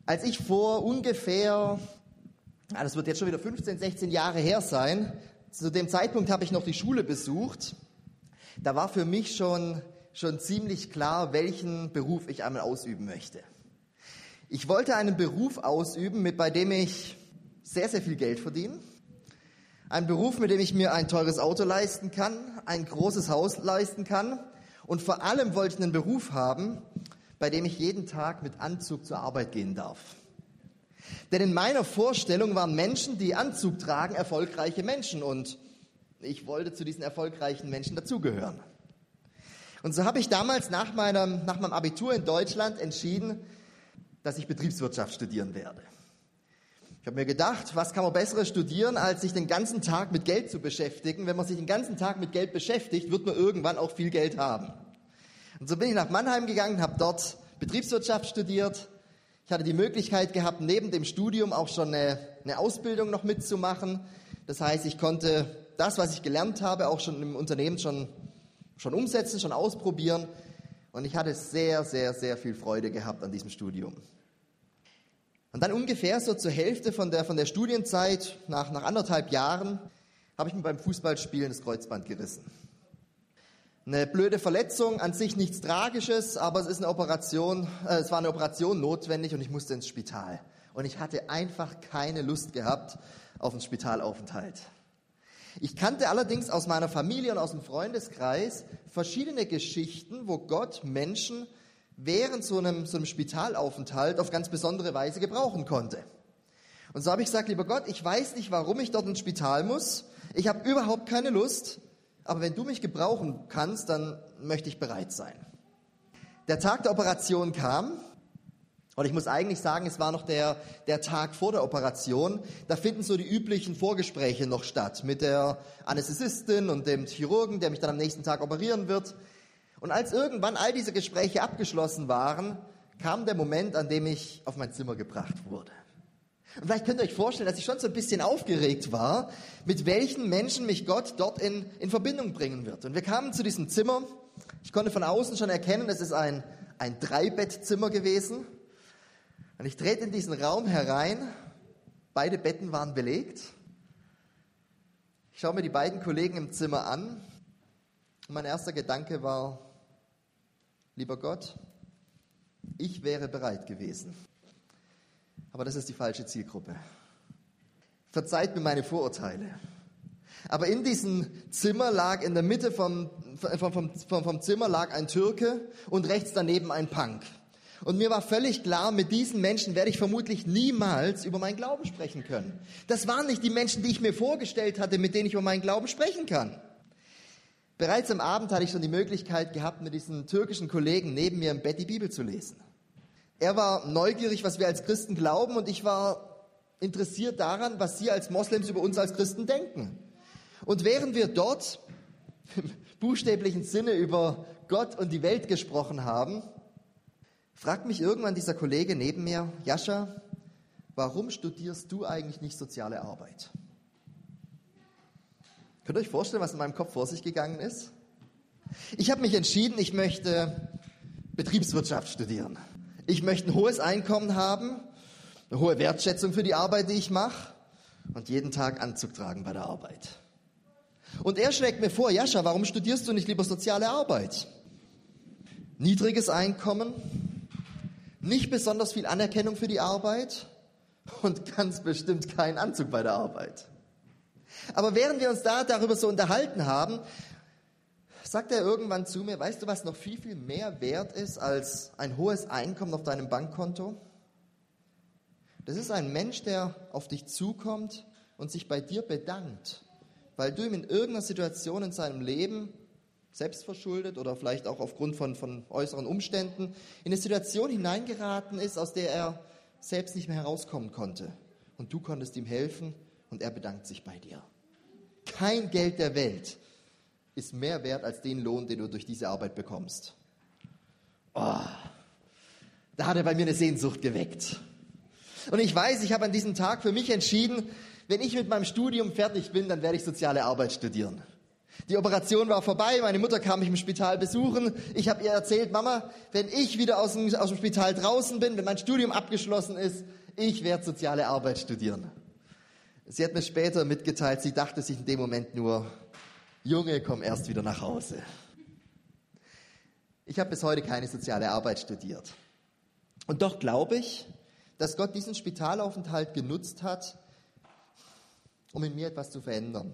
Als ich vor ungefähr, das wird jetzt schon wieder 15, 16 Jahre her sein, zu dem Zeitpunkt habe ich noch die Schule besucht, da war für mich schon ziemlich klar, welchen Beruf ich einmal ausüben möchte. Ich wollte einen Beruf ausüben, bei dem ich sehr, sehr viel Geld verdiene. Einen Beruf, mit dem ich mir ein teures Auto leisten kann, ein großes Haus leisten kann. Und vor allem wollte ich einen Beruf haben, bei dem ich jeden Tag mit Anzug zur Arbeit gehen darf. Denn in meiner Vorstellung waren Menschen, die Anzug tragen, erfolgreiche Menschen. Und ich wollte zu diesen erfolgreichen Menschen dazugehören. Und so habe ich damals nach meinem Abitur in Deutschland entschieden, dass ich Betriebswirtschaft studieren werde. Ich habe mir gedacht, was kann man Besseres studieren, als sich den ganzen Tag mit Geld zu beschäftigen. Wenn man sich den ganzen Tag mit Geld beschäftigt, wird man irgendwann auch viel Geld haben. Und so bin ich nach Mannheim gegangen, habe dort Betriebswirtschaft studiert. Ich hatte die Möglichkeit gehabt, neben dem Studium auch schon eine Ausbildung noch mitzumachen. Das heißt, ich konnte das, was ich gelernt habe, auch schon im Unternehmen schon umsetzen, schon ausprobieren. Und ich hatte sehr, sehr, sehr viel Freude gehabt an diesem Studium. Und dann ungefähr so zur Hälfte von der Studienzeit, nach 1,5 Jahren, habe ich mir beim Fußballspielen das Kreuzband gerissen. Eine blöde Verletzung, an sich nichts Tragisches, aber es war eine Operation notwendig und ich musste ins Spital. Und ich hatte einfach keine Lust gehabt auf einen Spitalaufenthalt. Ich kannte allerdings aus meiner Familie und aus dem Freundeskreis verschiedene Geschichten, wo Gott Menschen während so einem Spitalaufenthalt auf ganz besondere Weise gebrauchen konnte. Und so habe ich gesagt, lieber Gott, ich weiß nicht, warum ich dort ins Spital muss. Ich habe überhaupt keine Lust, aber wenn du mich gebrauchen kannst, dann möchte ich bereit sein. Der Tag der Operation kam. Und ich muss eigentlich sagen, es war noch der Tag vor der Operation. Da finden so die üblichen Vorgespräche noch statt mit der Anästhesistin und dem Chirurgen, der mich dann am nächsten Tag operieren wird. Und als irgendwann all diese Gespräche abgeschlossen waren, kam der Moment, an dem ich auf mein Zimmer gebracht wurde. Und vielleicht könnt ihr euch vorstellen, dass ich schon so ein bisschen aufgeregt war, mit welchen Menschen mich Gott dort in Verbindung bringen wird. Und wir kamen zu diesem Zimmer. Ich konnte von außen schon erkennen, es ist ein 3-Bettzimmer gewesen. Und ich trete in diesen Raum herein, beide Betten waren belegt. Ich schaue mir die beiden Kollegen im Zimmer an und mein erster Gedanke war, lieber Gott, ich wäre bereit gewesen, aber das ist die falsche Zielgruppe. Verzeiht mir meine Vorurteile. Aber in diesem Zimmer lag, in der Mitte vom Zimmer lag ein Türke und rechts daneben ein Punk. Und mir war völlig klar, mit diesen Menschen werde ich vermutlich niemals über meinen Glauben sprechen können. Das waren nicht die Menschen, die ich mir vorgestellt hatte, mit denen ich über meinen Glauben sprechen kann. Bereits am Abend hatte ich schon die Möglichkeit gehabt, mit diesem türkischen Kollegen neben mir im Bett die Bibel zu lesen. Er war neugierig, was wir als Christen glauben, und ich war interessiert daran, was Sie als Moslems über uns als Christen denken. Und während wir dort im buchstäblichen Sinne über Gott und die Welt gesprochen haben, fragt mich irgendwann dieser Kollege neben mir, Jascha, warum studierst du eigentlich nicht soziale Arbeit? Könnt ihr euch vorstellen, was in meinem Kopf vor sich gegangen ist? Ich habe mich entschieden, ich möchte Betriebswirtschaft studieren. Ich möchte ein hohes Einkommen haben, eine hohe Wertschätzung für die Arbeit, die ich mache, und jeden Tag Anzug tragen bei der Arbeit. Und er schlägt mir vor, Jascha, warum studierst du nicht lieber soziale Arbeit? Niedriges Einkommen, nicht besonders viel Anerkennung für die Arbeit und ganz bestimmt kein Anzug bei der Arbeit. Aber während wir uns darüber so unterhalten haben, sagt er irgendwann zu mir, weißt du, was noch viel, viel mehr wert ist als ein hohes Einkommen auf deinem Bankkonto? Das ist ein Mensch, der auf dich zukommt und sich bei dir bedankt, weil du ihm in irgendeiner Situation in seinem Leben, selbstverschuldet oder vielleicht auch aufgrund von äußeren Umständen, in eine Situation hineingeraten ist, aus der er selbst nicht mehr herauskommen konnte. Und du konntest ihm helfen und er bedankt sich bei dir. Kein Geld der Welt ist mehr wert als den Lohn, den du durch diese Arbeit bekommst. Oh, da hat er bei mir eine Sehnsucht geweckt. Und ich weiß, ich habe an diesem Tag für mich entschieden, wenn ich mit meinem Studium fertig bin, dann werde ich soziale Arbeit studieren. Die Operation war vorbei, meine Mutter kam mich im Spital besuchen. Ich habe ihr erzählt, Mama, wenn ich wieder aus dem Spital draußen bin, wenn mein Studium abgeschlossen ist, ich werde soziale Arbeit studieren. Sie hat mir später mitgeteilt, sie dachte sich in dem Moment nur, Junge, komm erst wieder nach Hause. Ich habe bis heute keine soziale Arbeit studiert. Und doch glaube ich, dass Gott diesen Spitalaufenthalt genutzt hat, um in mir etwas zu verändern.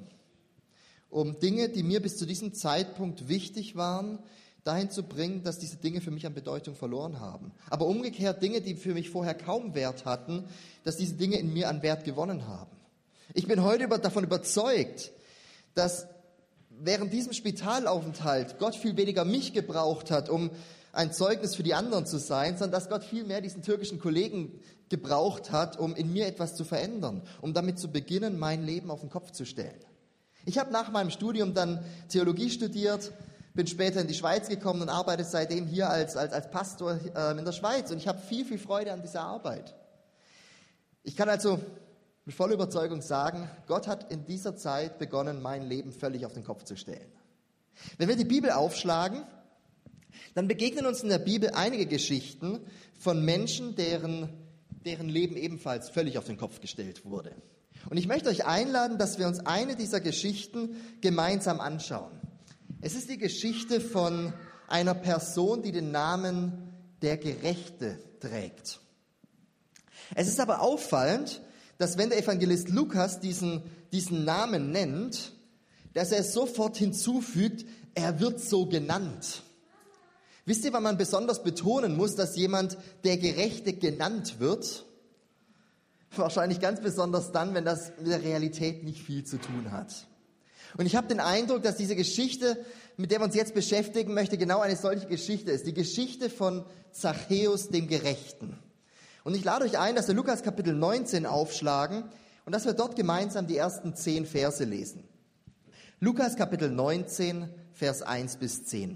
Um Dinge, die mir bis zu diesem Zeitpunkt wichtig waren, dahin zu bringen, dass diese Dinge für mich an Bedeutung verloren haben. Aber umgekehrt Dinge, die für mich vorher kaum Wert hatten, dass diese Dinge in mir an Wert gewonnen haben. Ich bin heute davon überzeugt, dass während diesem Spitalaufenthalt Gott viel weniger mich gebraucht hat, um ein Zeugnis für die anderen zu sein, sondern dass Gott viel mehr diesen türkischen Kollegen gebraucht hat, um in mir etwas zu verändern, um damit zu beginnen, mein Leben auf den Kopf zu stellen. Ich habe nach meinem Studium dann Theologie studiert, bin später in die Schweiz gekommen und arbeite seitdem hier als Pastor in der Schweiz. Und ich habe viel Freude an dieser Arbeit. Ich kann also mit voller Überzeugung sagen, Gott hat in dieser Zeit begonnen, mein Leben völlig auf den Kopf zu stellen. Wenn wir die Bibel aufschlagen, dann begegnen uns in der Bibel einige Geschichten von Menschen, deren Leben ebenfalls völlig auf den Kopf gestellt wurde. Und ich möchte euch einladen, dass wir uns eine dieser Geschichten gemeinsam anschauen. Es ist die Geschichte von einer Person, die den Namen der Gerechte trägt. Es ist aber auffallend, dass wenn der Evangelist Lukas diesen Namen nennt, dass er sofort hinzufügt, er wird so genannt. Wisst ihr, wann man besonders betonen muss, dass jemand der Gerechte genannt wird? Wahrscheinlich ganz besonders dann, wenn das mit der Realität nicht viel zu tun hat. Und ich habe den Eindruck, dass diese Geschichte, mit der wir uns jetzt beschäftigen möchte, genau eine solche Geschichte ist. Die Geschichte von Zachäus, dem Gerechten. Und ich lade euch ein, dass wir Lukas Kapitel 19 aufschlagen und dass wir dort gemeinsam die ersten 10 Verse lesen. Lukas Kapitel 19, Vers 1 bis 10.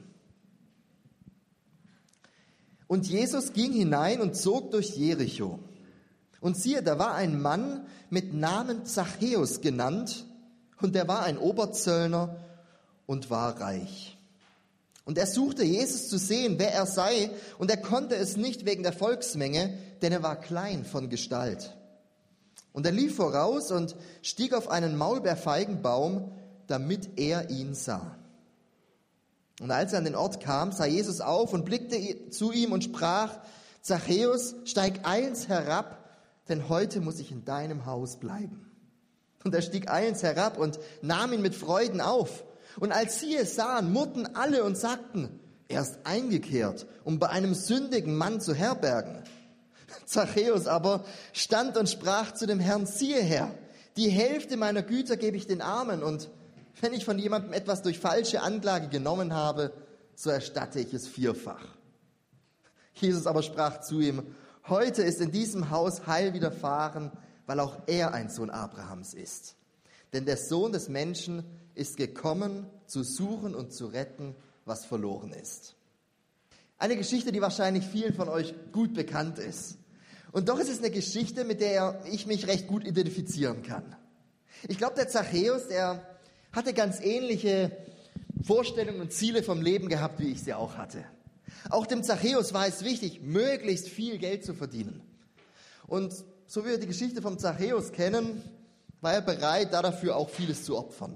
Und Jesus ging hinein und zog durch Jericho. Und siehe, da war ein Mann mit Namen Zachäus genannt, und der war ein Oberzöllner und war reich. Und er suchte Jesus zu sehen, wer er sei, und er konnte es nicht wegen der Volksmenge, denn er war klein von Gestalt. Und er lief voraus und stieg auf einen Maulbeerfeigenbaum, damit er ihn sah. Und als er an den Ort kam, sah Jesus auf und blickte zu ihm und sprach, Zachäus, steig eilends herab, denn heute muss ich in deinem Haus bleiben. Und er stieg eilends herab und nahm ihn mit Freuden auf. Und als sie es sahen, murrten alle und sagten, er ist eingekehrt, um bei einem sündigen Mann zu herbergen. Zachäus aber stand und sprach zu dem Herrn, siehe Herr, die Hälfte meiner Güter gebe ich den Armen, und wenn ich von jemandem etwas durch falsche Anklage genommen habe, so erstatte ich es 4-fach. Jesus aber sprach zu ihm, heute ist in diesem Haus Heil widerfahren, weil auch er ein Sohn Abrahams ist. Denn der Sohn des Menschen ist gekommen, zu suchen und zu retten, was verloren ist. Eine Geschichte, die wahrscheinlich vielen von euch gut bekannt ist. Und doch ist es eine Geschichte, mit der ich mich recht gut identifizieren kann. Ich glaube, der Zachäus, der hatte ganz ähnliche Vorstellungen und Ziele vom Leben gehabt, wie ich sie auch hatte. Auch dem Zachäus war es wichtig, möglichst viel Geld zu verdienen. Und so wie wir die Geschichte vom Zachäus kennen, war er bereit, dafür auch vieles zu opfern.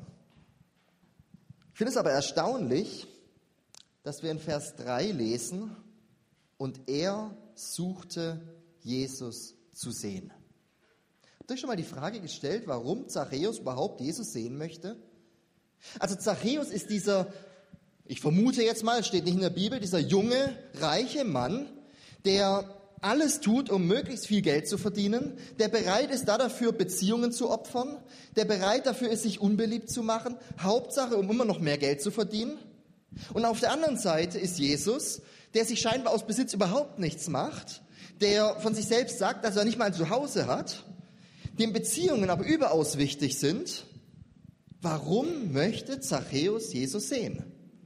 Ich finde es aber erstaunlich, dass wir in Vers 3 lesen, und er suchte Jesus zu sehen. Habt ihr euch schon mal die Frage gestellt, warum Zachäus überhaupt Jesus sehen möchte? Also Zachäus ist dieser, ich vermute jetzt mal, steht nicht in der Bibel, dieser junge, reiche Mann, der alles tut, um möglichst viel Geld zu verdienen, der bereit ist, dafür Beziehungen zu opfern, der bereit dafür ist, sich unbeliebt zu machen, Hauptsache, um immer noch mehr Geld zu verdienen. Und auf der anderen Seite ist Jesus, der sich scheinbar aus Besitz überhaupt nichts macht, der von sich selbst sagt, dass er nicht mal ein Zuhause hat, dem Beziehungen aber überaus wichtig sind. Warum möchte Zachäus Jesus sehen?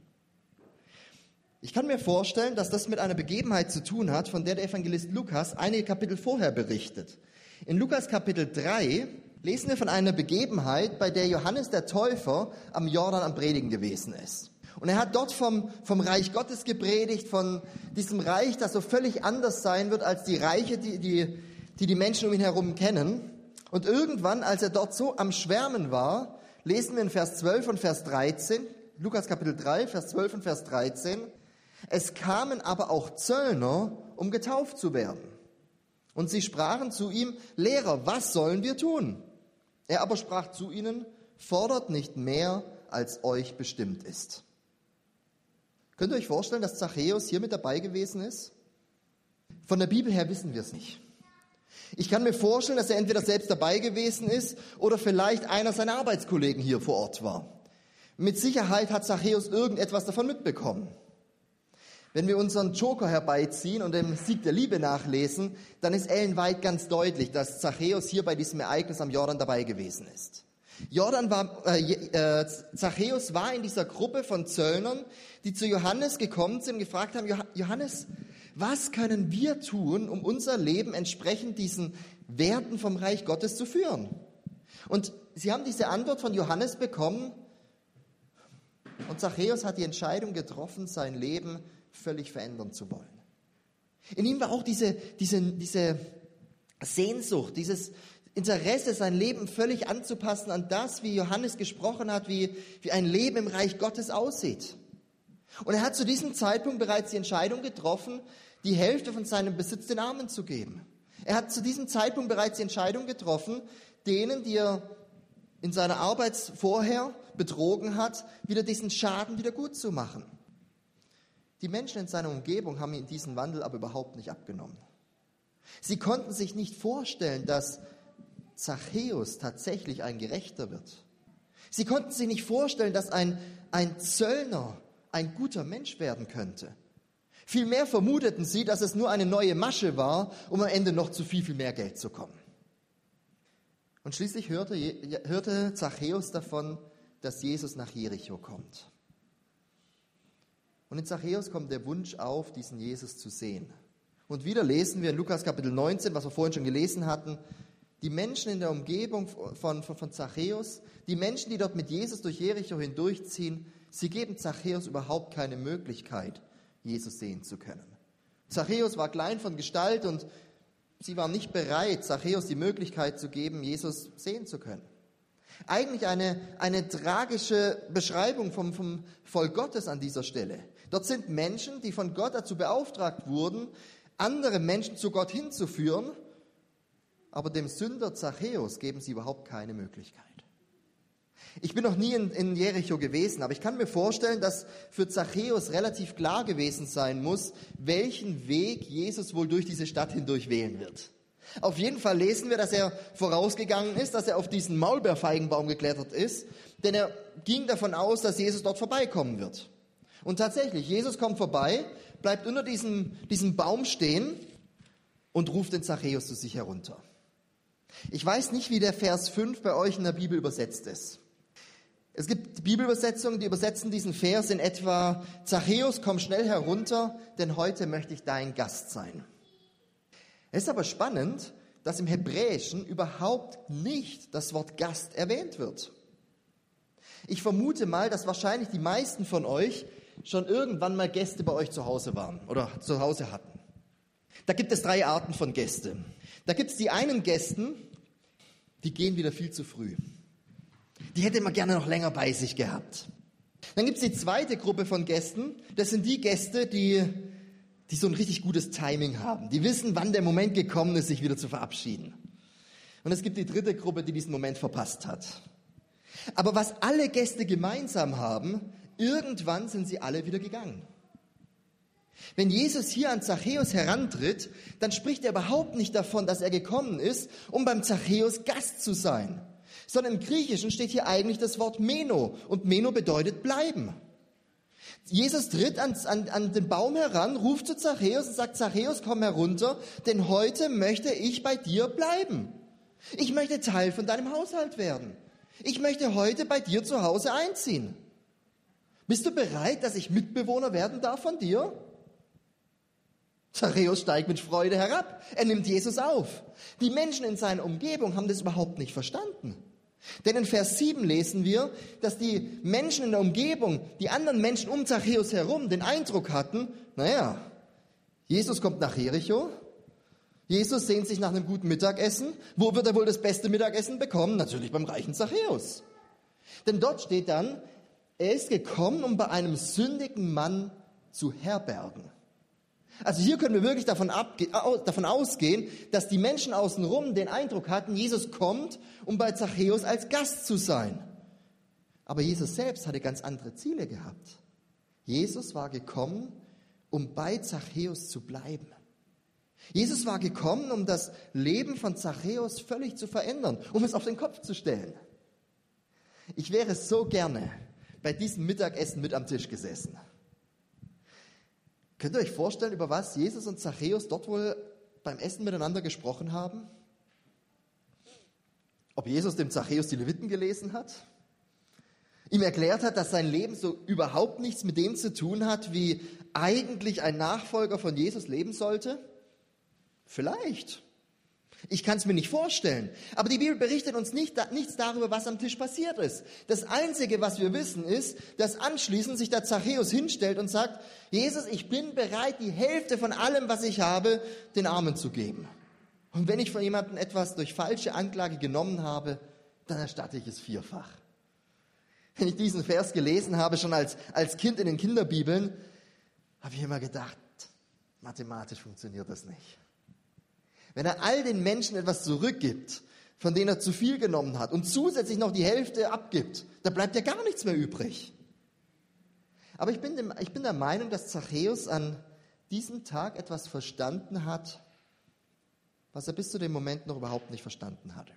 Ich kann mir vorstellen, dass das mit einer Begebenheit zu tun hat, von der der Evangelist Lukas einige Kapitel vorher berichtet. In Lukas Kapitel 3 lesen wir von einer Begebenheit, bei der Johannes der Täufer am Jordan am Predigen gewesen ist. Und er hat dort vom Reich Gottes gepredigt, von diesem Reich, das so völlig anders sein wird als die Reiche, die Menschen um ihn herum kennen. Und irgendwann, als er dort so am Schwärmen war, lesen wir in Vers 12 und Vers 13, Lukas Kapitel 3, Vers 12 und Vers 13, es kamen aber auch Zöllner, um getauft zu werden. Und sie sprachen zu ihm, Lehrer, was sollen wir tun? Er aber sprach zu ihnen, fordert nicht mehr, als euch bestimmt ist. Könnt ihr euch vorstellen, dass Zachäus hier mit dabei gewesen ist? Von der Bibel her wissen wir es nicht. Ich kann mir vorstellen, dass er entweder selbst dabei gewesen ist oder vielleicht einer seiner Arbeitskollegen hier vor Ort war. Mit Sicherheit hat Zachäus irgendetwas davon mitbekommen. Wenn wir unseren Joker herbeiziehen und dem Sieg der Liebe nachlesen, dann ist ellenweit ganz deutlich, dass Zachäus hier bei diesem Ereignis am Jordan dabei gewesen ist. Zachäus war in dieser Gruppe von Zöllnern, die zu Johannes gekommen sind und gefragt haben, Johannes, was können wir tun, um unser Leben entsprechend diesen Werten vom Reich Gottes zu führen? Und sie haben diese Antwort von Johannes bekommen und Zachäus hat die Entscheidung getroffen, sein Leben völlig verändern zu wollen. In ihm war auch diese Sehnsucht, dieses Interesse, sein Leben völlig anzupassen an das, wie Johannes gesprochen hat, wie ein Leben im Reich Gottes aussieht. Und er hat zu diesem Zeitpunkt bereits die Entscheidung getroffen, die Hälfte von seinem Besitz den Armen zu geben. Er hat zu diesem Zeitpunkt bereits die Entscheidung getroffen, denen, die er in seiner Arbeit vorher betrogen hat, wieder diesen Schaden wieder gut zu machen. Die Menschen in seiner Umgebung haben ihm diesen Wandel aber überhaupt nicht abgenommen. Sie konnten sich nicht vorstellen, dass Zachäus tatsächlich ein Gerechter wird. Sie konnten sich nicht vorstellen, dass ein Zöllner ein guter Mensch werden könnte. Vielmehr vermuteten sie, dass es nur eine neue Masche war, um am Ende noch zu viel mehr Geld zu kommen. Und schließlich hörte Zachäus davon, dass Jesus nach Jericho kommt. Und in Zachäus kommt der Wunsch auf, diesen Jesus zu sehen. Und wieder lesen wir in Lukas Kapitel 19, was wir vorhin schon gelesen hatten, die Menschen in der Umgebung von Zachäus, die Menschen, die dort mit Jesus durch Jericho hindurchziehen, sie geben Zachäus überhaupt keine Möglichkeit, Jesus sehen zu können. Zachäus war klein von Gestalt und sie waren nicht bereit, Zachäus die Möglichkeit zu geben, Jesus sehen zu können. Eigentlich eine tragische Beschreibung vom Volk Gottes an dieser Stelle. Dort sind Menschen, die von Gott dazu beauftragt wurden, andere Menschen zu Gott hinzuführen, aber dem Sünder Zachäus geben sie überhaupt keine Möglichkeit. Ich bin noch nie in Jericho gewesen, aber ich kann mir vorstellen, dass für Zachäus relativ klar gewesen sein muss, welchen Weg Jesus wohl durch diese Stadt hindurch wählen wird. Auf jeden Fall lesen wir, dass er vorausgegangen ist, dass er auf diesen Maulbeerfeigenbaum geklettert ist, denn er ging davon aus, dass Jesus dort vorbeikommen wird. Und tatsächlich, Jesus kommt vorbei, bleibt unter diesem Baum stehen und ruft den Zachäus zu sich herunter. Ich weiß nicht, wie der Vers 5 bei euch in der Bibel übersetzt ist. Es gibt Bibelübersetzungen, die übersetzen diesen Vers in etwa, Zachäus, komm schnell herunter, denn heute möchte ich dein Gast sein. Es ist aber spannend, dass im Hebräischen überhaupt nicht das Wort Gast erwähnt wird. Ich vermute mal, dass wahrscheinlich die meisten von euch schon irgendwann mal Gäste bei euch zu Hause waren oder zu Hause hatten. Da gibt es 3 Arten von Gästen. Da gibt es die einen Gästen, die gehen wieder viel zu früh. Die hätte man gerne noch länger bei sich gehabt. Dann gibt es die zweite Gruppe von Gästen. Das sind die Gäste, die so ein richtig gutes Timing haben. Die wissen, wann der Moment gekommen ist, sich wieder zu verabschieden. Und es gibt die dritte Gruppe, die diesen Moment verpasst hat. Aber was alle Gäste gemeinsam haben, irgendwann sind sie alle wieder gegangen. Wenn Jesus hier an Zachäus herantritt, dann spricht er überhaupt nicht davon, dass er gekommen ist, um beim Zachäus Gast zu sein. Sondern im Griechischen steht hier eigentlich das Wort Meno. Und Meno bedeutet bleiben. Jesus tritt an den Baum heran, ruft zu Zachäus und sagt, Zachäus, komm herunter, denn heute möchte ich bei dir bleiben. Ich möchte Teil von deinem Haushalt werden. Ich möchte heute bei dir zu Hause einziehen. Bist du bereit, dass ich Mitbewohner werden darf von dir? Zachäus steigt mit Freude herab. Er nimmt Jesus auf. Die Menschen in seiner Umgebung haben das überhaupt nicht verstanden. Denn in Vers 7 lesen wir, dass die Menschen in der Umgebung, die anderen Menschen um Zachäus herum, den Eindruck hatten, naja, Jesus kommt nach Jericho, Jesus sehnt sich nach einem guten Mittagessen. Wo wird er wohl das beste Mittagessen bekommen? Natürlich beim reichen Zachäus. Denn dort steht dann, er ist gekommen, um bei einem sündigen Mann zu herbergen. Also hier können wir wirklich davon ausgehen, dass die Menschen außenrum den Eindruck hatten, Jesus kommt, um bei Zachäus als Gast zu sein. Aber Jesus selbst hatte ganz andere Ziele gehabt. Jesus war gekommen, um bei Zachäus zu bleiben. Jesus war gekommen, um das Leben von Zachäus völlig zu verändern, um es auf den Kopf zu stellen. Ich wäre so gerne bei diesem Mittagessen mit am Tisch gesessen. Könnt ihr euch vorstellen, über was Jesus und Zachäus dort wohl beim Essen miteinander gesprochen haben? Ob Jesus dem Zachäus die Leviten gelesen hat? Ihm erklärt hat, dass sein Leben so überhaupt nichts mit dem zu tun hat, wie eigentlich ein Nachfolger von Jesus leben sollte? Vielleicht. Ich kann es mir nicht vorstellen. Aber die Bibel berichtet uns nichts darüber, was am Tisch passiert ist. Das Einzige, was wir wissen, ist, dass anschließend sich der Zachäus hinstellt und sagt, Jesus, ich bin bereit, die Hälfte von allem, was ich habe, den Armen zu geben. Und wenn ich von jemandem etwas durch falsche Anklage genommen habe, dann erstatte ich es vierfach. Wenn ich diesen Vers gelesen habe, schon als Kind in den Kinderbibeln, habe ich immer gedacht, mathematisch funktioniert das nicht. Wenn er all den Menschen etwas zurückgibt, von denen er zu viel genommen hat und zusätzlich noch die Hälfte abgibt, da bleibt ja gar nichts mehr übrig. Aber ich bin der Meinung, dass Zachäus an diesem Tag etwas verstanden hat, was er bis zu dem Moment noch überhaupt nicht verstanden hatte.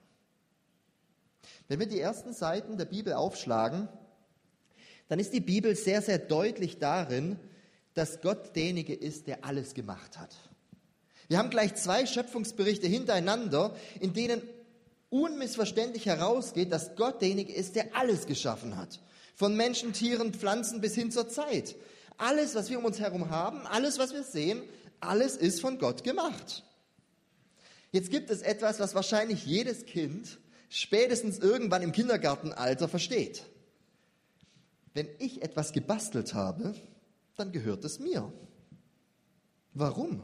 Wenn wir die ersten Seiten der Bibel aufschlagen, dann ist die Bibel sehr, sehr deutlich darin, dass Gott derjenige ist, der alles gemacht hat. Wir haben gleich 2 Schöpfungsberichte hintereinander, in denen unmissverständlich herausgeht, dass Gott derjenige ist, der alles geschaffen hat. Von Menschen, Tieren, Pflanzen bis hin zur Zeit. Alles, was wir um uns herum haben, alles, was wir sehen, alles ist von Gott gemacht. Jetzt gibt es etwas, was wahrscheinlich jedes Kind spätestens irgendwann im Kindergartenalter versteht. Wenn ich etwas gebastelt habe, dann gehört es mir. Warum?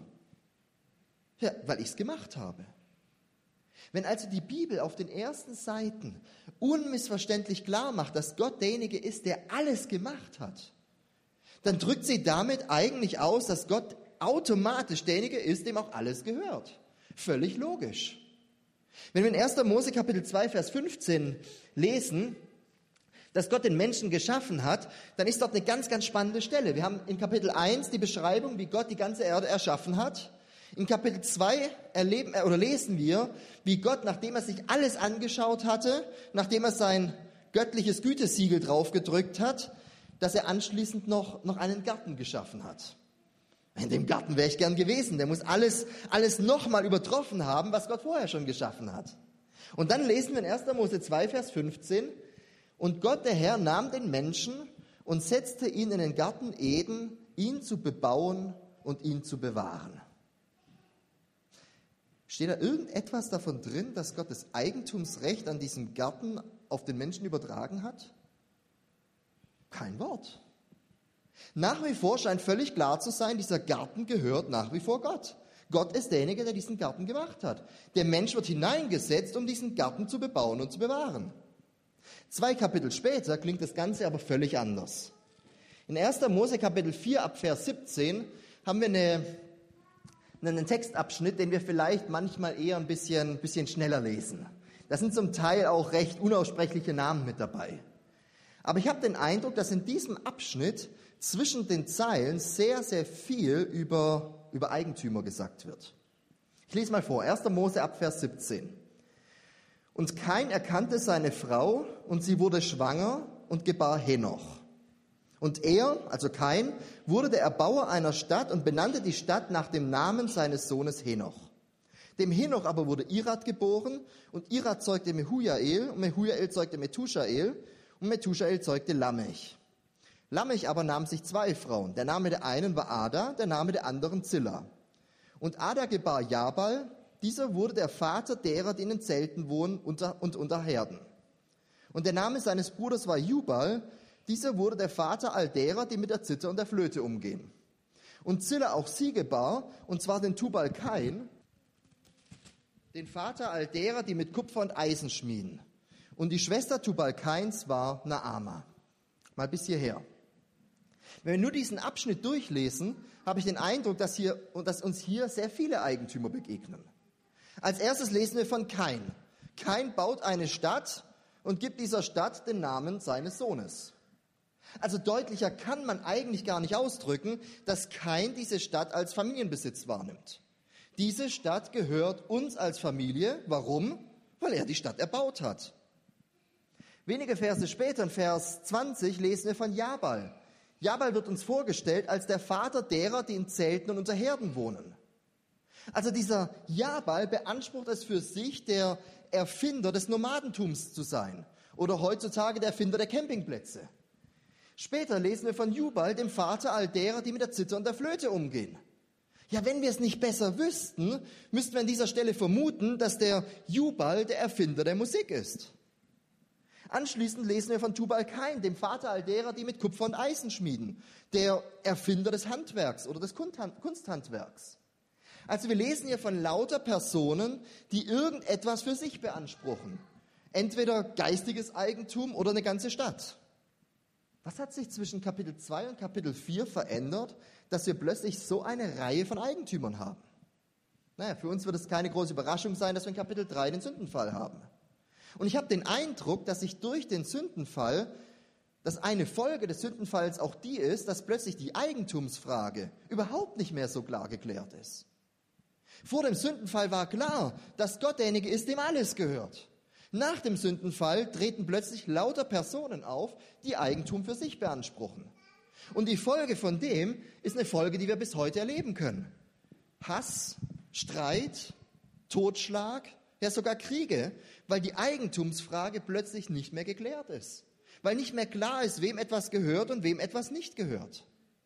Ja, weil ich es gemacht habe. Wenn also die Bibel auf den ersten Seiten unmissverständlich klar macht, dass Gott derjenige ist, der alles gemacht hat, dann drückt sie damit eigentlich aus, dass Gott automatisch derjenige ist, dem auch alles gehört. Völlig logisch. Wenn wir in 1. Mose Kapitel 2, Vers 15 lesen, dass Gott den Menschen geschaffen hat, dann ist dort eine ganz, ganz spannende Stelle. Wir haben in Kapitel 1 die Beschreibung, wie Gott die ganze Erde erschaffen hat. In Kapitel 2 lesen wir, wie Gott, nachdem er sich alles angeschaut hatte, nachdem er sein göttliches Gütesiegel draufgedrückt hat, dass er anschließend noch einen Garten geschaffen hat. In dem Garten wäre ich gern gewesen. Der muss alles nochmal übertroffen haben, was Gott vorher schon geschaffen hat. Und dann lesen wir in 1. Mose 2, Vers 15, und Gott, der Herr, nahm den Menschen und setzte ihn in den Garten Eden, ihn zu bebauen und ihn zu bewahren. Steht da irgendetwas davon drin, dass Gott das Eigentumsrecht an diesem Garten auf den Menschen übertragen hat? Kein Wort. Nach wie vor scheint völlig klar zu sein, dieser Garten gehört nach wie vor Gott. Gott ist derjenige, der diesen Garten gemacht hat. Der Mensch wird hineingesetzt, um diesen Garten zu bebauen und zu bewahren. 2 Kapitel später klingt das Ganze aber völlig anders. In 1. Mose Kapitel 4 ab Vers 17 haben wir einen Textabschnitt, den wir vielleicht manchmal eher ein bisschen schneller lesen. Da sind zum Teil auch recht unaussprechliche Namen mit dabei. Aber ich habe den Eindruck, dass in diesem Abschnitt zwischen den Zeilen sehr, sehr viel über Eigentümer gesagt wird. Ich lese mal vor, 1. Mose ab Vers 17. Und Kain erkannte seine Frau, und sie wurde schwanger und gebar Henoch. Und er, also Kain, wurde der Erbauer einer Stadt und benannte die Stadt nach dem Namen seines Sohnes Henoch. Dem Henoch aber wurde Irad geboren, und Irad zeugte Mehujael, und Mehujael zeugte Methushael, und Methushael zeugte Lamech. Lamech aber nahm sich 2 Frauen. Der Name der einen war Ada, der Name der anderen Zilla. Und Ada gebar Jabal, dieser wurde der Vater derer, die in den Zelten wohnen und unter Herden. Und der Name seines Bruders war Jubal, dieser wurde der Vater all derer, die mit der Zither und der Flöte umgehen. Und Zilla auch sie gebar, und zwar den Tubal-Kain, den Vater all derer, die mit Kupfer und Eisen schmieden. Und die Schwester Tubal-Kains war Naama. Mal bis hierher. Wenn wir nur diesen Abschnitt durchlesen, habe ich den Eindruck, dass uns hier sehr viele Eigentümer begegnen. Als erstes lesen wir von Kain. Kain baut eine Stadt und gibt dieser Stadt den Namen seines Sohnes. Also deutlicher kann man eigentlich gar nicht ausdrücken, dass Kain diese Stadt als Familienbesitz wahrnimmt. Diese Stadt gehört uns als Familie. Warum? Weil er die Stadt erbaut hat. Wenige Verse später, in Vers 20, lesen wir von Jabal. Jabal wird uns vorgestellt als der Vater derer, die in Zelten und unter Herden wohnen. Also dieser Jabal beansprucht es für sich, der Erfinder des Nomadentums zu sein oder heutzutage der Erfinder der Campingplätze. Später lesen wir von Jubal, dem Vater all derer, die mit der Zither und der Flöte umgehen. Ja, wenn wir es nicht besser wüssten, müssten wir an dieser Stelle vermuten, dass der Jubal der Erfinder der Musik ist. Anschließend lesen wir von Tubal-Kain, dem Vater all derer, die mit Kupfer und Eisen schmieden, der Erfinder des Handwerks oder des Kunsthandwerks. Also wir lesen hier von lauter Personen, die irgendetwas für sich beanspruchen. Entweder geistiges Eigentum oder eine ganze Stadt. Was hat sich zwischen Kapitel 2 und Kapitel 4 verändert, dass wir plötzlich so eine Reihe von Eigentümern haben? Naja, für uns wird es keine große Überraschung sein, dass wir in Kapitel 3 den Sündenfall haben. Und ich habe den Eindruck, dass sich durch den Sündenfall, dass eine Folge des Sündenfalls auch die ist, dass plötzlich die Eigentumsfrage überhaupt nicht mehr so klar geklärt ist. Vor dem Sündenfall war klar, dass Gott derjenige ist, dem alles gehört. Nach dem Sündenfall treten plötzlich lauter Personen auf, die Eigentum für sich beanspruchen. Und die Folge von dem ist eine Folge, die wir bis heute erleben können. Hass, Streit, Totschlag, ja sogar Kriege, weil die Eigentumsfrage plötzlich nicht mehr geklärt ist. Weil nicht mehr klar ist, wem etwas gehört und wem etwas nicht gehört.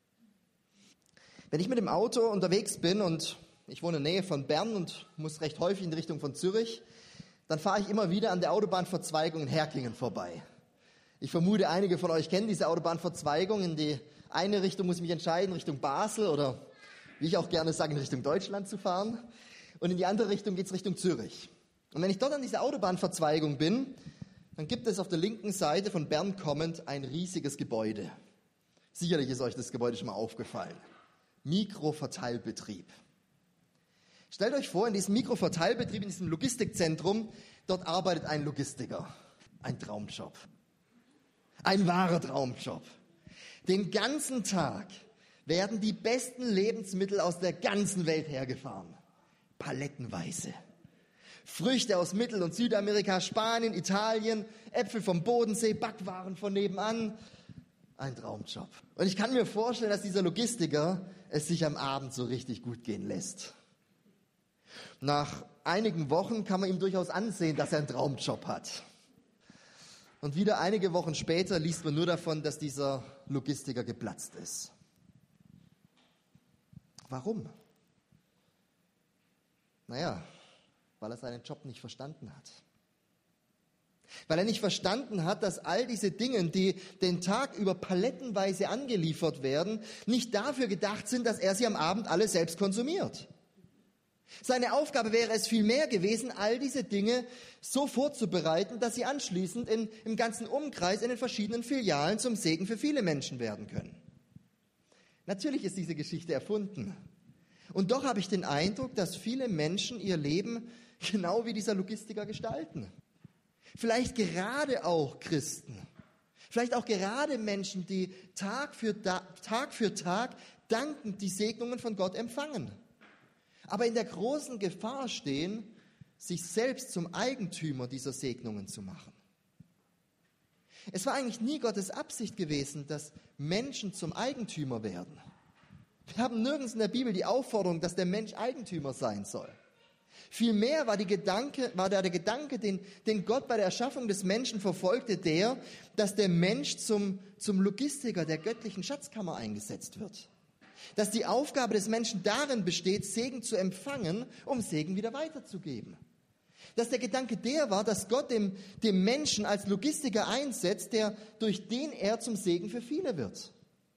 Wenn ich mit dem Auto unterwegs bin und ich wohne in der Nähe von Bern und muss recht häufig in die Richtung von Zürich, dann fahre ich immer wieder an der Autobahnverzweigung in Herklingen vorbei. Ich vermute, einige von euch kennen diese Autobahnverzweigung. In die eine Richtung muss ich mich entscheiden, Richtung Basel oder, wie ich auch gerne sage, in Richtung Deutschland zu fahren. Und in die andere Richtung geht es Richtung Zürich. Und wenn ich dort an dieser Autobahnverzweigung bin, dann gibt es auf der linken Seite von Bern kommend ein riesiges Gebäude. Sicherlich ist euch das Gebäude schon mal aufgefallen. Mikroverteilbetrieb. Stellt euch vor, in diesem Mikroverteilbetrieb, in diesem Logistikzentrum, dort arbeitet ein Logistiker. Ein Traumjob. Ein wahrer Traumjob. Den ganzen Tag werden die besten Lebensmittel aus der ganzen Welt hergefahren. Palettenweise. Früchte aus Mittel- und Südamerika, Spanien, Italien, Äpfel vom Bodensee, Backwaren von nebenan. Ein Traumjob. Und ich kann mir vorstellen, dass dieser Logistiker es sich am Abend so richtig gut gehen lässt. Nach einigen Wochen kann man ihm durchaus ansehen, dass er einen Traumjob hat. Und wieder einige Wochen später liest man nur davon, dass dieser Logistiker geplatzt ist. Warum? Naja, weil er seinen Job nicht verstanden hat. Weil er nicht verstanden hat, dass all diese Dinge, die den Tag über palettenweise angeliefert werden, nicht dafür gedacht sind, dass er sie am Abend alle selbst konsumiert. Seine Aufgabe wäre es vielmehr gewesen, all diese Dinge so vorzubereiten, dass sie anschließend im ganzen Umkreis in den verschiedenen Filialen zum Segen für viele Menschen werden können. Natürlich ist diese Geschichte erfunden. Und doch habe ich den Eindruck, dass viele Menschen ihr Leben genau wie dieser Logistiker gestalten. Vielleicht gerade auch Christen. Vielleicht auch gerade Menschen, die Tag für Tag dankend die Segnungen von Gott empfangen. Aber in der großen Gefahr stehen, sich selbst zum Eigentümer dieser Segnungen zu machen. Es war eigentlich nie Gottes Absicht gewesen, dass Menschen zum Eigentümer werden. Wir haben nirgends in der Bibel die Aufforderung, dass der Mensch Eigentümer sein soll. Vielmehr war der Gedanke, den Gott bei der Erschaffung des Menschen verfolgte, dass der Mensch zum Logistiker der göttlichen Schatzkammer eingesetzt wird. Dass die Aufgabe des Menschen darin besteht, Segen zu empfangen, um Segen wieder weiterzugeben. Dass der Gedanke der war, dass Gott dem Menschen als Logistiker einsetzt, durch den er zum Segen für viele wird.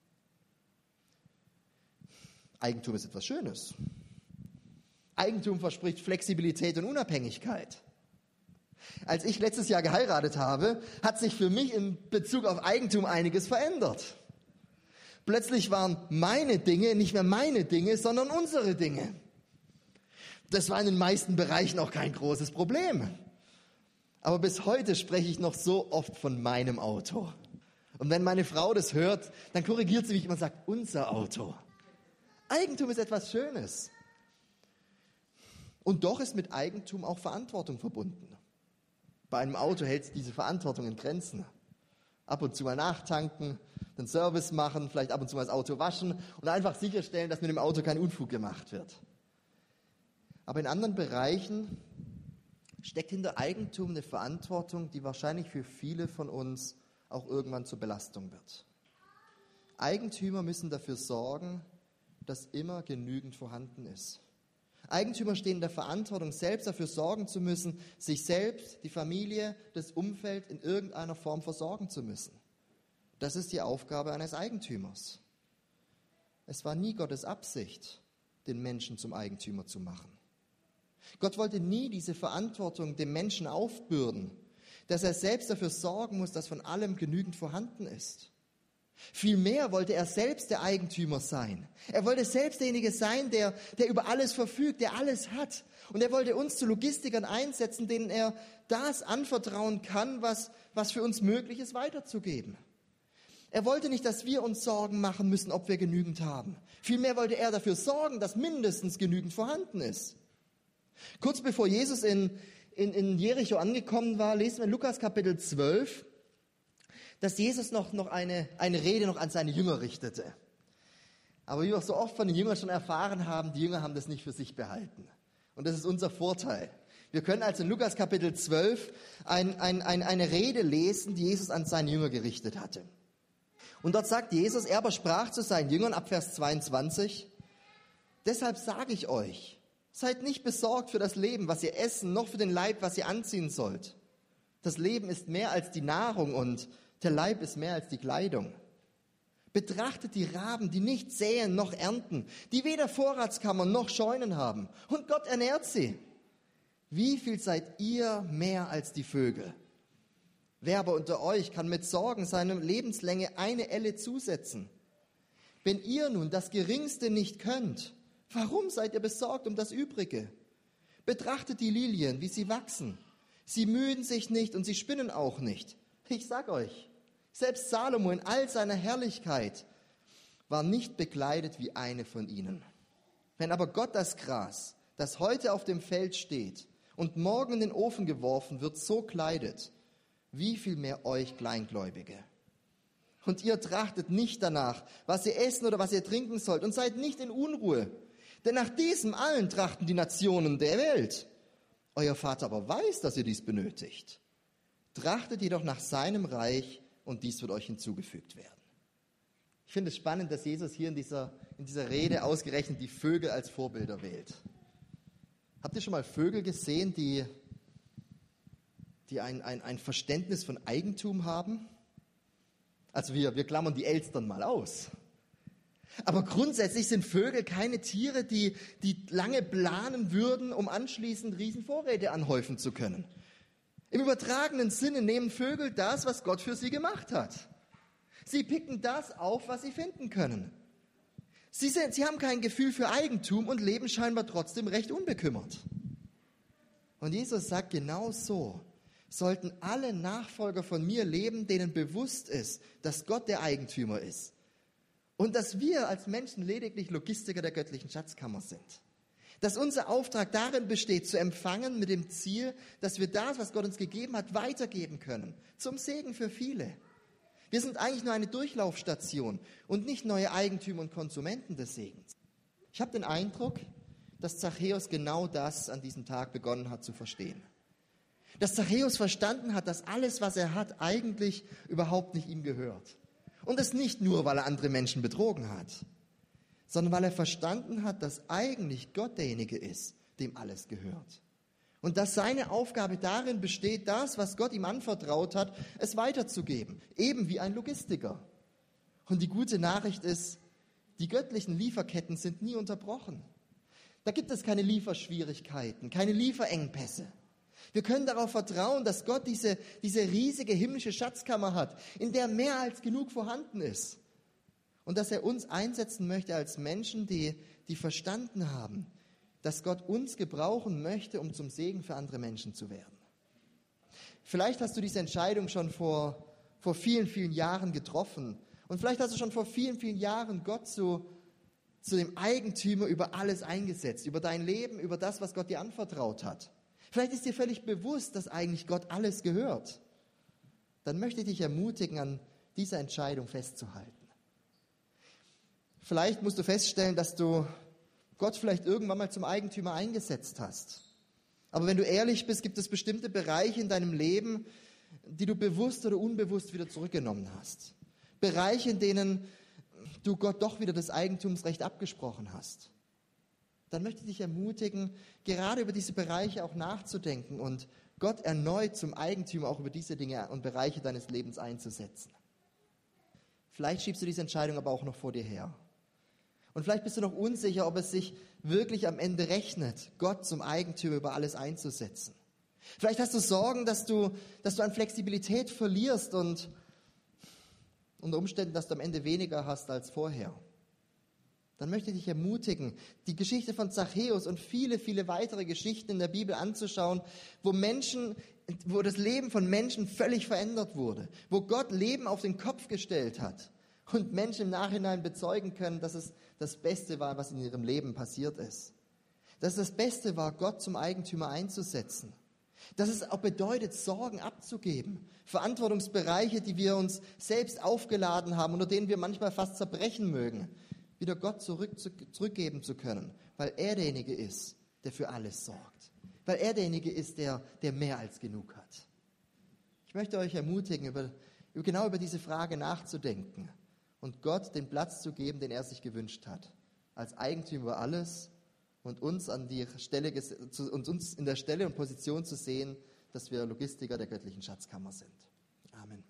Eigentum ist etwas Schönes. Eigentum verspricht Flexibilität und Unabhängigkeit. Als ich letztes Jahr geheiratet habe, hat sich für mich in Bezug auf Eigentum einiges verändert. Plötzlich waren meine Dinge nicht mehr meine Dinge, sondern unsere Dinge. Das war in den meisten Bereichen auch kein großes Problem. Aber bis heute spreche ich noch so oft von meinem Auto. Und wenn meine Frau das hört, dann korrigiert sie mich immer und sagt, unser Auto. Eigentum ist etwas Schönes. Und doch ist mit Eigentum auch Verantwortung verbunden. Bei einem Auto hält diese Verantwortung in Grenzen. Ab und zu mal nachtanken, den Service machen, vielleicht ab und zu mal das Auto waschen und einfach sicherstellen, dass mit dem Auto kein Unfug gemacht wird. Aber in anderen Bereichen steckt hinter Eigentum eine Verantwortung, die wahrscheinlich für viele von uns auch irgendwann zur Belastung wird. Eigentümer müssen dafür sorgen, dass immer genügend vorhanden ist. Eigentümer stehen in der Verantwortung, selbst dafür sorgen zu müssen, sich selbst, die Familie, das Umfeld in irgendeiner Form versorgen zu müssen. Das ist die Aufgabe eines Eigentümers. Es war nie Gottes Absicht, den Menschen zum Eigentümer zu machen. Gott wollte nie diese Verantwortung dem Menschen aufbürden, dass er selbst dafür sorgen muss, dass von allem genügend vorhanden ist. Vielmehr wollte er selbst der Eigentümer sein. Er wollte selbst derjenige sein, der über alles verfügt, der alles hat. Und er wollte uns zu Logistikern einsetzen, denen er das anvertrauen kann, was für uns möglich ist, weiterzugeben. Er wollte nicht, dass wir uns Sorgen machen müssen, ob wir genügend haben. Vielmehr wollte er dafür sorgen, dass mindestens genügend vorhanden ist. Kurz bevor Jesus in Jericho angekommen war, lesen wir in Lukas Kapitel 12, dass Jesus noch eine Rede noch an seine Jünger richtete. Aber wie wir so oft von den Jüngern schon erfahren haben, die Jünger haben das nicht für sich behalten. Und das ist unser Vorteil. Wir können also in Lukas Kapitel 12 eine Rede lesen, die Jesus an seine Jünger gerichtet hatte. Und dort sagt Jesus, er aber sprach zu seinen Jüngern ab Vers 22, deshalb sage ich euch, seid nicht besorgt für das Leben, was ihr essen, noch für den Leib, was ihr anziehen sollt. Das Leben ist mehr als die Nahrung und der Leib ist mehr als die Kleidung. Betrachtet die Raben, die nicht säen noch ernten, die weder Vorratskammern noch Scheunen haben. Und Gott ernährt sie. Wie viel seid ihr mehr als die Vögel? Wer aber unter euch kann mit Sorgen seiner Lebenslänge eine Elle zusetzen? Wenn ihr nun das Geringste nicht könnt, warum seid ihr besorgt um das Übrige? Betrachtet die Lilien, wie sie wachsen. Sie mühen sich nicht und sie spinnen auch nicht. Ich sag euch, selbst Salomo in all seiner Herrlichkeit war nicht bekleidet wie eine von ihnen. Wenn aber Gott das Gras, das heute auf dem Feld steht und morgen in den Ofen geworfen wird, so kleidet, wie viel mehr euch Kleingläubige. Und ihr trachtet nicht danach, was ihr essen oder was ihr trinken sollt und seid nicht in Unruhe. Denn nach diesem allen trachten die Nationen der Welt. Euer Vater aber weiß, dass ihr dies benötigt. Trachtet jedoch nach seinem Reich und dies wird euch hinzugefügt werden. Ich finde es spannend, dass Jesus hier in dieser Rede ausgerechnet die Vögel als Vorbilder wählt. Habt ihr schon mal Vögel gesehen, die ein Verständnis von Eigentum haben? Also wir klammern die Elstern mal aus. Aber grundsätzlich sind Vögel keine Tiere, die lange planen würden, um anschließend Riesenvorräte anhäufen zu können. Im übertragenen Sinne nehmen Vögel das, was Gott für sie gemacht hat. Sie picken das auf, was sie finden können. Sie haben kein Gefühl für Eigentum und leben scheinbar trotzdem recht unbekümmert. Und Jesus sagt, genau so sollten alle Nachfolger von mir leben, denen bewusst ist, dass Gott der Eigentümer ist. Und dass wir als Menschen lediglich Logistiker der göttlichen Schatzkammer sind. Dass unser Auftrag darin besteht, zu empfangen mit dem Ziel, dass wir das, was Gott uns gegeben hat, weitergeben können. Zum Segen für viele. Wir sind eigentlich nur eine Durchlaufstation und nicht neue Eigentümer und Konsumenten des Segens. Ich habe den Eindruck, dass Zachäus genau das an diesem Tag begonnen hat zu verstehen. Dass Zachäus verstanden hat, dass alles, was er hat, eigentlich überhaupt nicht ihm gehört. Und das nicht nur, weil er andere Menschen betrogen hat. sondern weil er verstanden hat, dass eigentlich Gott derjenige ist, dem alles gehört. Und dass seine Aufgabe darin besteht, das, was Gott ihm anvertraut hat, es weiterzugeben. Eben wie ein Logistiker. Und die gute Nachricht ist, die göttlichen Lieferketten sind nie unterbrochen. Da gibt es keine Lieferschwierigkeiten, keine Lieferengpässe. Wir können darauf vertrauen, dass Gott diese riesige himmlische Schatzkammer hat, in der mehr als genug vorhanden ist. Und dass er uns einsetzen möchte als Menschen, die verstanden haben, dass Gott uns gebrauchen möchte, um zum Segen für andere Menschen zu werden. Vielleicht hast du diese Entscheidung schon vor vielen, vielen Jahren getroffen. Und vielleicht hast du schon vor vielen, vielen Jahren Gott zu dem Eigentümer über alles eingesetzt, über dein Leben, über das, was Gott dir anvertraut hat. Vielleicht ist dir völlig bewusst, dass eigentlich Gott alles gehört. Dann möchte ich dich ermutigen, an dieser Entscheidung festzuhalten. Vielleicht musst du feststellen, dass du Gott vielleicht irgendwann mal zum Eigentümer eingesetzt hast. Aber wenn du ehrlich bist, gibt es bestimmte Bereiche in deinem Leben, die du bewusst oder unbewusst wieder zurückgenommen hast. Bereiche, in denen du Gott doch wieder das Eigentumsrecht abgesprochen hast. Dann möchte ich dich ermutigen, gerade über diese Bereiche auch nachzudenken und Gott erneut zum Eigentümer auch über diese Dinge und Bereiche deines Lebens einzusetzen. Vielleicht schiebst du diese Entscheidung aber auch noch vor dir her. Und vielleicht bist du noch unsicher, ob es sich wirklich am Ende rechnet, Gott zum Eigentümer über alles einzusetzen. Vielleicht hast du Sorgen, dass du an Flexibilität verlierst und unter Umständen, dass du am Ende weniger hast als vorher. Dann möchte ich dich ermutigen, die Geschichte von Zachäus und viele, viele weitere Geschichten in der Bibel anzuschauen, wo das Leben von Menschen völlig verändert wurde, wo Gott Leben auf den Kopf gestellt hat und Menschen im Nachhinein bezeugen können, dass es das Beste war, was in ihrem Leben passiert ist. Dass es das Beste war, Gott zum Eigentümer einzusetzen. Dass es auch bedeutet, Sorgen abzugeben, Verantwortungsbereiche, die wir uns selbst aufgeladen haben, unter denen wir manchmal fast zerbrechen mögen, wieder Gott zurückgeben zu können, weil er derjenige ist, der für alles sorgt. Weil er derjenige ist, der mehr als genug hat. Ich möchte euch ermutigen, genau über diese Frage nachzudenken und Gott den Platz zu geben, den er sich gewünscht hat, als Eigentümer über alles und uns in der Stelle und Position zu sehen, dass wir Logistiker der göttlichen Schatzkammer sind. Amen.